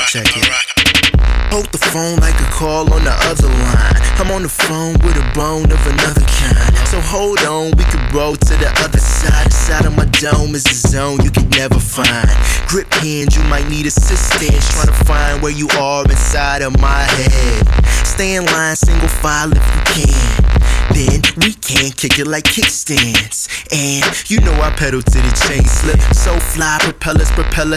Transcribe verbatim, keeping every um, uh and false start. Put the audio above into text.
Check it. Hold the phone like a call on the other line. I'm on the phone with a bone of another kind. So hold on, we could roll to the other side. The side of my dome is a zone you can never find. Grip hands, you might need assistance. Trying to find where you are inside of my head. Stay in line, single file if you can. Then we can kick it like kickstands. And you know I pedal to the chain slip. So fly, propellers, propeller,